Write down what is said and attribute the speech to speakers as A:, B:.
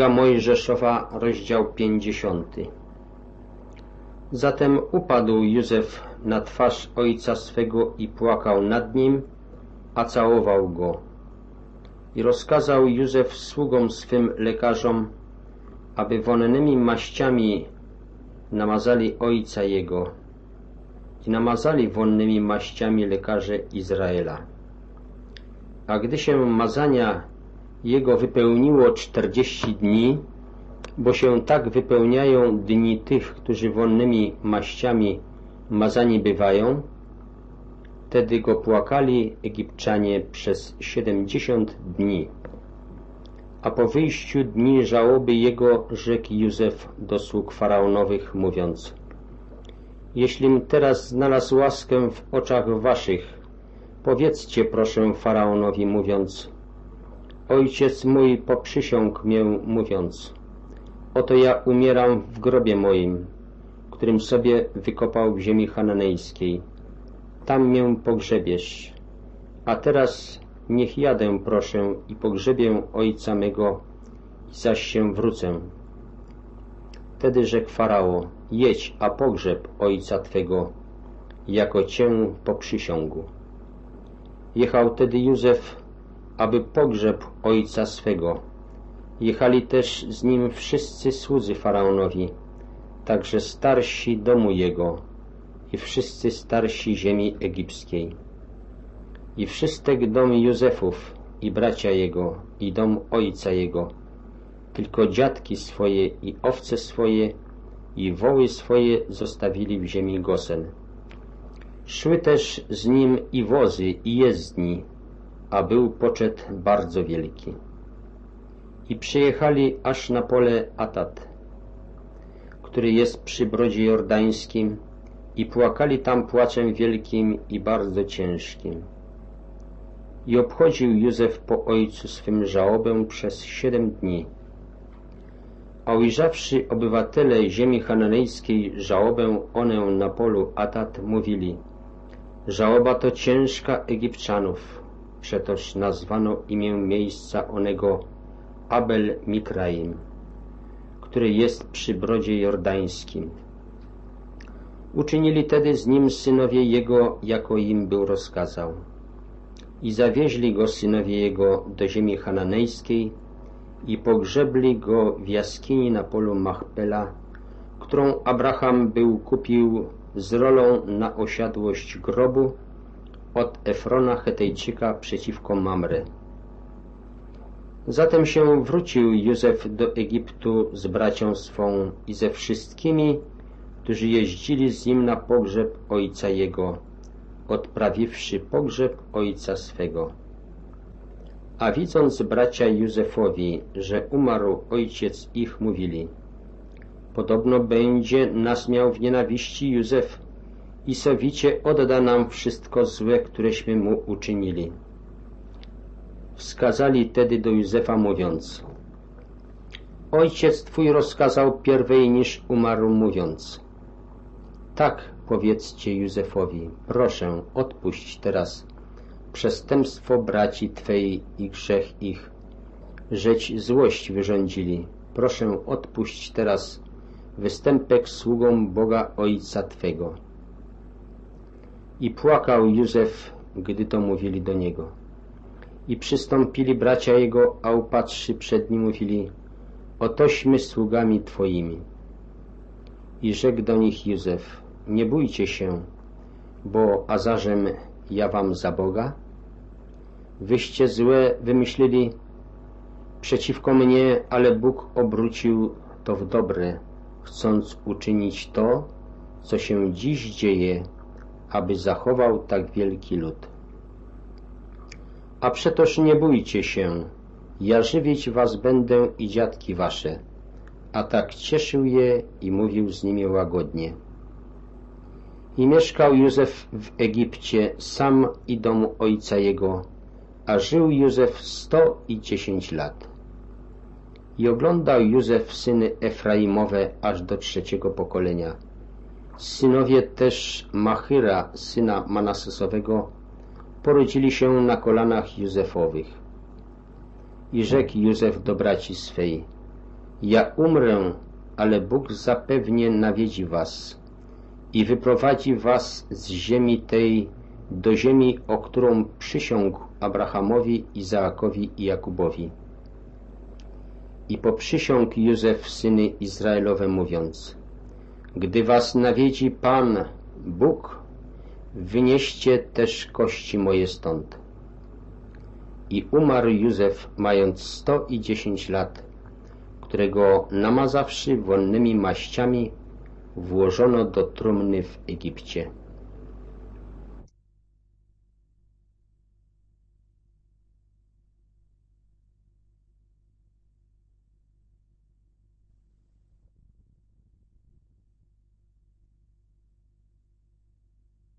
A: Księga Mojżeszowa, rozdział 50. Zatem upadł Józef na twarz ojca swego i płakał nad nim, a całował go. I rozkazał Józef sługom swym lekarzom, aby wonnymi maściami namazali ojca jego. I namazali wonnymi maściami lekarze Izraela. A gdy się mazania jego wypełniło 40 dni, bo się tak wypełniają dni tych, którzy wonnymi maściami mazani bywają, wtedy go płakali Egipczanie przez 70 dni. A po wyjściu dni żałoby jego rzekł Józef do sług faraonowych, mówiąc: jeślim teraz znalazł łaskę w oczach waszych, powiedzcie proszę faraonowi, mówiąc: ojciec mój poprzysiągł mię, mówiąc: oto ja umieram w grobie moim, którym sobie wykopał w ziemi chananejskiej. Tam mię pogrzebiesz. A teraz niech jadę, proszę, i pogrzebię ojca mego, zaś się wrócę. Wtedy rzekł Farao: jedź, a pogrzeb ojca twego, jako cię poprzysiągł. Jechał tedy Józef, aby pogrzeb ojca swego. Jechali też z nim wszyscy słudzy faraonowi, także starsi domu jego i wszyscy starsi ziemi egipskiej. I wszystek dom Józefów i bracia jego i dom ojca jego, tylko dziadki swoje i owce swoje i woły swoje zostawili w ziemi Gosen. Szły też z nim i wozy i jezdni, a był poczet bardzo wielki. I przyjechali aż na pole Atat, który jest przy brodzie jordańskim, i płakali tam płaczem wielkim i bardzo ciężkim. I obchodził Józef po ojcu swym żałobę przez 7 dni. A ujrzawszy obywatele ziemi chananejskiej żałobę onę na polu Atat, mówili: żałoba to ciężka Egipczanów, przetoż nazwano imię miejsca onego Abel Mikraim, który jest przy brodzie jordańskim. Uczynili tedy z nim synowie jego, jako im był rozkazał. I zawieźli go synowie jego do ziemi chananejskiej i pogrzebli go w jaskini na polu Machpela, którą Abraham był kupił z rolą na osiadłość grobu od Efrona Chetejczyka przeciwko Mamre. Zatem się wrócił Józef do Egiptu z bracią swą i ze wszystkimi, którzy jeździli z nim na pogrzeb ojca jego, odprawiwszy pogrzeb ojca swego. A widząc bracia Józefowi, że umarł ojciec ich, mówili: podobno będzie nas miał w nienawiści Józef i sowicie odda nam wszystko złe, któreśmy mu uczynili. Wskazali tedy do Józefa, mówiąc: ojciec twój rozkazał pierwej niż umarł, mówiąc: tak powiedzcie Józefowi, proszę, odpuść teraz przestępstwo braci twej i grzech ich, żeć złość wyrządzili. Proszę, odpuść teraz występek sługom Boga Ojca twego. I płakał Józef, gdy to mówili do niego. I przystąpili bracia jego, a upadłszy przed nim, mówili: otośmy sługami twoimi. I rzekł do nich Józef: nie bójcie się, bo azarzem ja wam za Boga? Wyście złe wymyślili przeciwko mnie, ale Bóg obrócił to w dobre, chcąc uczynić to, co się dziś dzieje, aby zachował tak wielki lud. A przetoż nie bójcie się, ja żywić was będę i dziadki wasze. A tak cieszył je i mówił z nimi łagodnie. I mieszkał Józef w Egipcie sam i dom ojca jego, a żył Józef 110 lat. I oglądał Józef syny Efraimowe aż do 3. pokolenia. Synowie też Machyra, syna Manasesowego, porodzili się na kolanach Józefowych. I rzekł Józef do braci swej: Ja umrę, ale Bóg zapewnie nawiedzi was i wyprowadzi was z ziemi tej do ziemi, o którą przysiągł Abrahamowi, Izaakowi i Jakubowi. I poprzysiągł Józef syny Izraelowe, mówiąc: gdy was nawiedzi Pan, Bóg, wynieście też kości moje stąd. I umarł Józef, mając 110 lat, którego namazawszy wonnymi maściami, włożono do trumny w Egipcie.